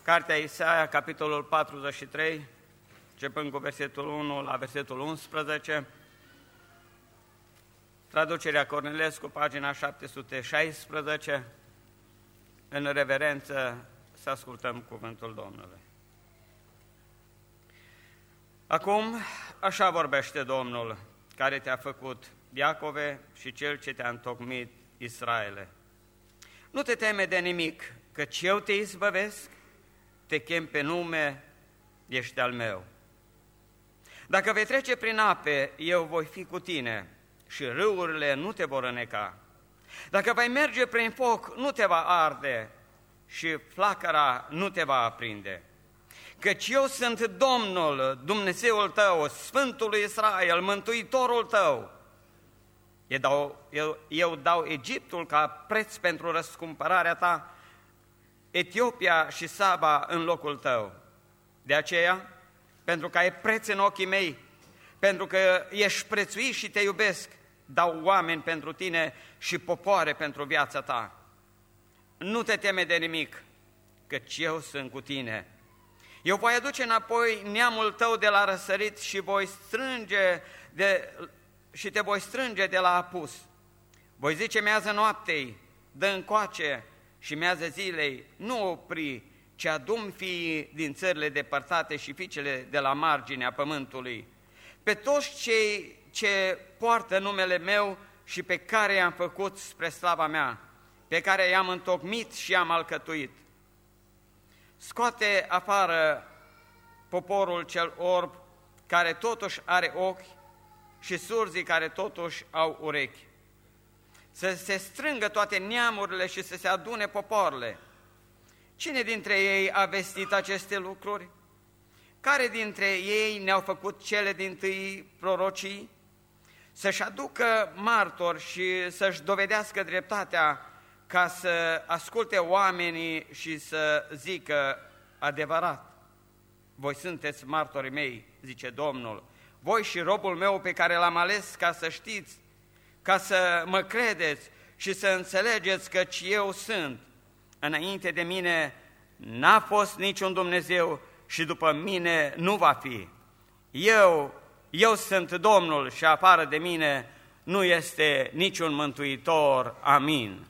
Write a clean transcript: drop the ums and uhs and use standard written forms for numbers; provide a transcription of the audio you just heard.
Cartea Isaia, capitolul 43, începând cu versetul 1 la versetul 11, traducerea Cornilescu, pagina 716, în reverență să ascultăm cuvântul Domnului. Acum, așa vorbește Domnul, care te-a făcut, Iacove, și Cel ce te-a întocmit, Israele. Nu te teme de nimic, căci eu te izbăvesc, te chem pe nume, ești al meu. Dacă vei trece prin ape, eu voi fi cu tine și râurile nu te vor îneca. Dacă vei merge prin foc, nu te va arde și flacăra nu te va aprinde. Căci eu sunt Domnul, Dumnezeul tău, Sfântul lui Israel, Mântuitorul tău. Eu dau Egiptul ca preț pentru răscumpărarea ta, Etiopia și Saba în locul tău. De aceea, pentru că ai preț în ochii mei, pentru că ești prețuit și te iubesc, dau oameni pentru tine și popoare pentru viața ta. Nu te teme de nimic, căci eu sunt cu tine. Eu voi aduce înapoi neamul tău de la răsărit și te voi strânge de la apus. Voi zice miază noaptei, dă încoace, și miază zilei, nu opri, ci adu-mi fiii din țările depărtate și fiicele de la marginea pământului. Pe toți cei ce poartă numele meu și pe care i-am făcut spre slava mea, pe care i-am întocmit și i-am alcătuit. Scoate afară poporul cel orb, care totuși are ochi, și surzii care totuși au urechi. Să se strângă toate neamurile și să se adune popoarele. Cine dintre ei a vestit aceste lucruri? Care dintre ei ne-au făcut cele dintâi prorocii? Să-și aducă martori și să-și dovedească dreptatea, ca să asculte oamenii și să zică adevărat. Voi sunteți martorii mei, zice Domnul, voi și robul meu pe care l-am ales, ca să știți, ca să mă credeți și să înțelegeți căci eu sunt. Înainte de mine n-a fost niciun Dumnezeu și după mine nu va fi. Eu sunt Domnul și afară de mine nu este niciun mântuitor. Amin.